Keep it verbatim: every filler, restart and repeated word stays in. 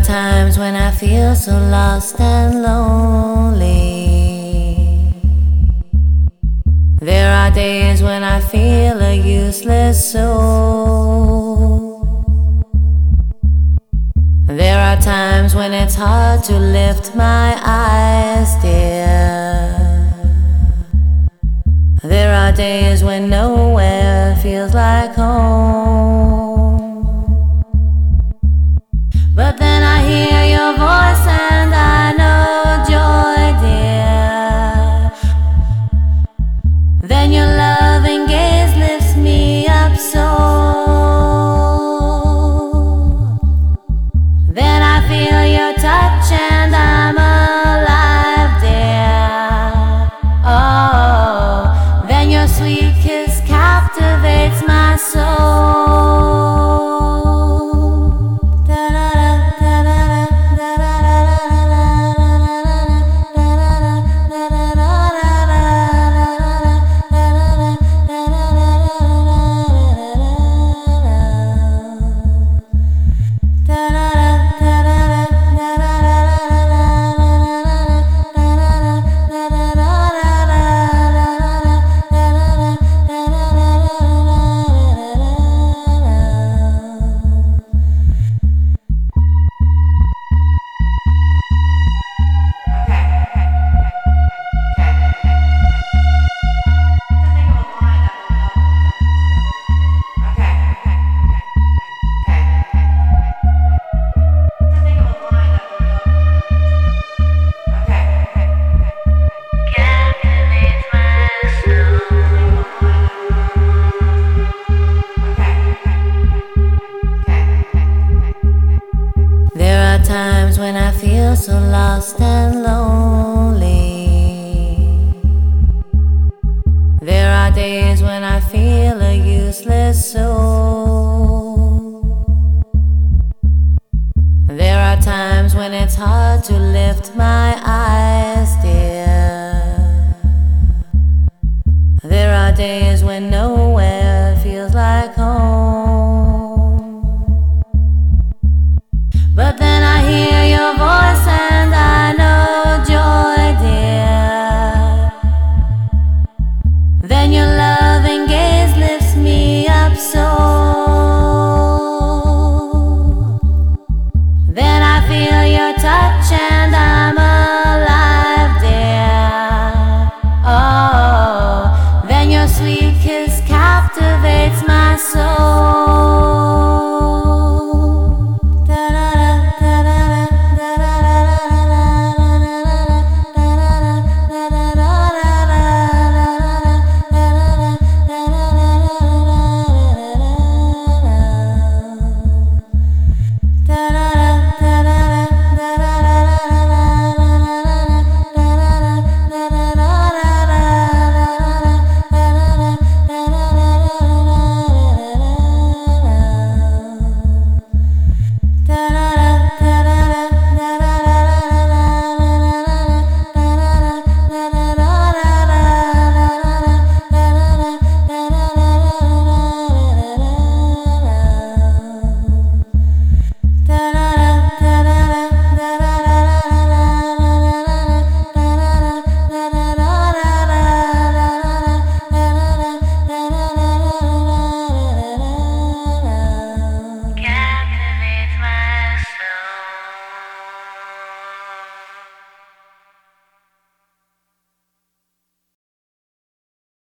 times when I feel so lost and lonely. There are days when I feel a useless soul. There are times when it's hard to lift my eyes, dear. There are days when nowhere feels like home. But then I hear your voice and I know joy, dear. Then your loving gaze lifts me up so. Then I feel your touch and I'm alive, dear. Oh, then your sweet kiss captivates my soul. Times when I feel so lost and lonely. There are days when I feel a useless soul. There are times when it's hard to lift my eyes, dear. There are days when